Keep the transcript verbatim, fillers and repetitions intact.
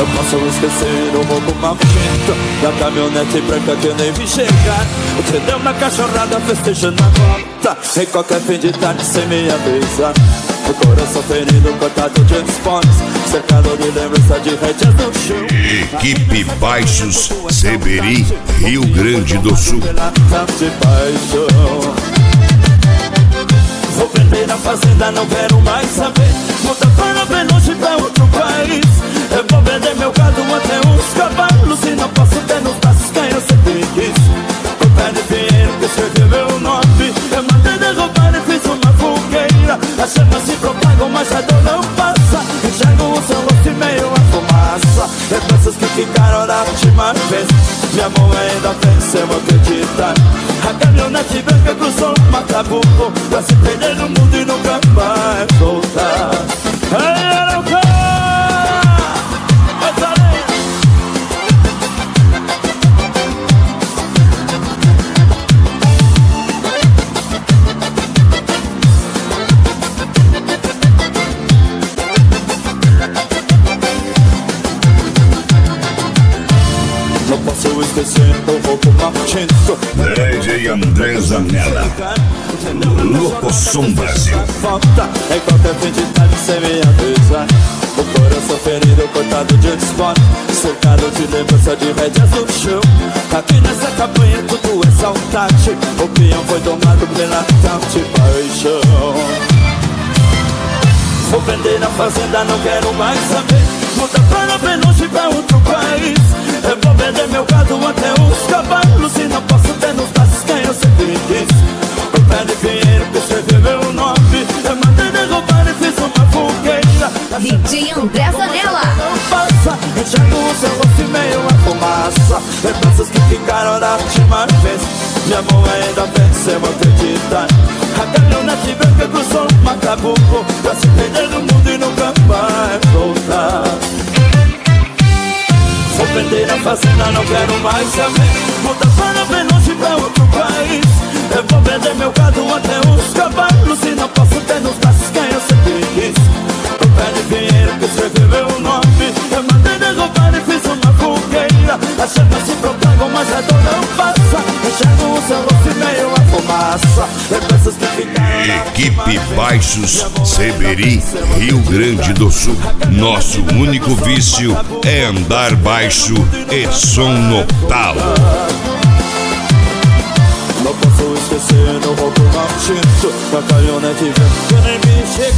Não posso esquecer o roubo maldito da caminhonete branca que eu nem vi chegar. Você deu uma cachorrada festejando a volta em qualquer fim de tarde sem me avisar. O coração ferido, cortado de esportes, cercado de lembrança de rédeas no chão. Equipe Baixos, Seberi, Rio Grande do Sul. Vou vender a fazenda, não quero mais saber. Muda para bem longe pra outro país. Eu vou vender meu gado até uns cavalos e não posso ter nos braços quem eu sempre quis. O pé de dinheiro que escreveu meu nome, eu mandei derrubar e fiz uma fogueira. As chamas se propagam, mas a dor não passa. Enxergo o seu rosto e meio a fumaça. Lembranças que ficaram da última vez. Minha mão ainda vence, eu acreditar. A caminhonete branca cruzou o Macabuco pra se perder no mundo e nunca mais voltar. Ei, Arauca! Essa lenha! Não posso esquecer o roubo maldito D J André Zanella, Locoção Brasil. Falta em qualquer fim de tarde sem me avisar. O coração ferido, cortado de esporte, cercado de lembrança de rédeas no chão. Aqui nessa campanha tudo é saudade. O peão foi domado pela tal de paixão. Vou vender a fazenda, não quero mais saber. Muda para bem longe pra outro país. Eu vou vender meu gado até os cavalos e não posso ter nos braços quem eu sempre quis. O pé de dinheiro que escreveu meu nome, eu mandei derrubar e fiz uma fogueira. D J André Zanella. Não passa, enxergo o seu rosto e meio a fumaça. Lembranças que ficaram da última vez. Minha mão ainda vence, eu acreditar. A caminhonete branca cruzou o Macabuco pra se perder no mundo e nunca mais voltar. Vou vender a fazenda, não quero mais saber. Muda para bem longe pra outro país. Eu vou vender meu gado até os cavalos e não posso ter nos braços quem eu sempre quis. O pé de dinheiro que escreveu meu nome, eu mandei derrubar e fiz uma fogueira. As chamas se propagam, mas a dor não passa. Enxergo o seu rosto e meio a fumaça. Lembranças que ficaram. Equipe Baixos, Seberi, Rio Grande do Sul. Nosso único vício é andar baixo e som no talo. Não posso esquecer o roubo maldito da caminhonete branca que nem me chega.